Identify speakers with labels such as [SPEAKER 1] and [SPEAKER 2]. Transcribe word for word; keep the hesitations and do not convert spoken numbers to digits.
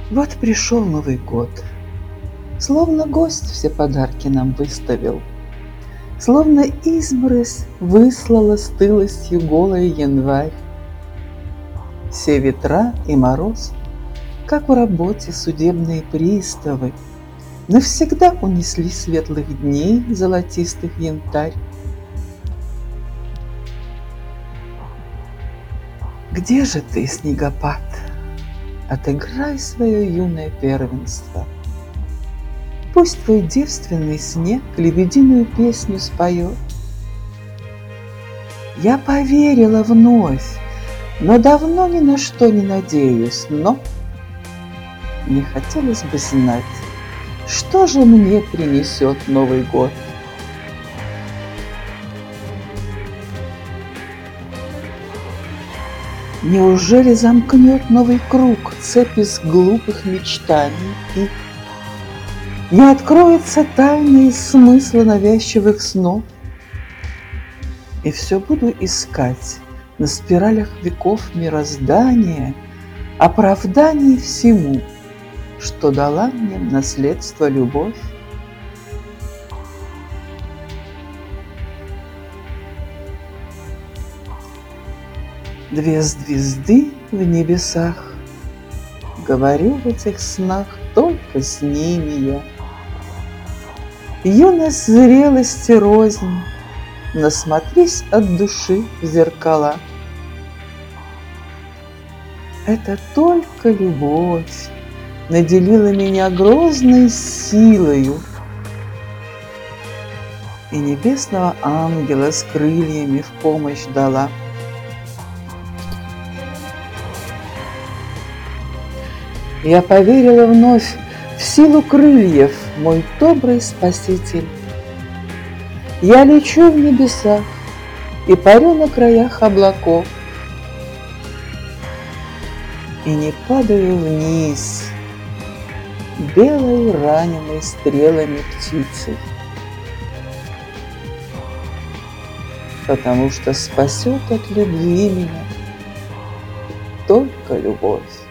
[SPEAKER 1] Вот пришел Новый год, словно гость все подарки нам выставил, словно изморозь выслала стылостью голый январь. Все ветра и мороз, как в работе судебные приставы, навсегда унесли светлых дней золотистых янтарь. Где же ты, снегопад? Отыграй свое юное первенство. Пусть твой девственный снег лебединую песню споет. Я поверила вновь, но давно ни на что не надеюсь, но мне хотелось бы знать, что же мне принесет Новый год. Неужели замкнет новый круг цепь из глупых мечтаний и не откроется тайны из смысла навязчивых снов? И все буду искать на спиралях веков мироздания оправданий всему, что дала мне в наследство любовь. Две звезды в небесах, говорю в этих снах только с ними я. Юность зрелости рознь, насмотрись от души в зеркала. Это только любовь наделила меня грозной силою, и небесного ангела с крыльями в помощь дала. Я поверила вновь в силу крыльев, мой добрый спаситель. Я лечу в небесах и парю на краях облаков, и не падаю вниз белой раненой стрелами птицей, потому что спасет от любви меня только любовь.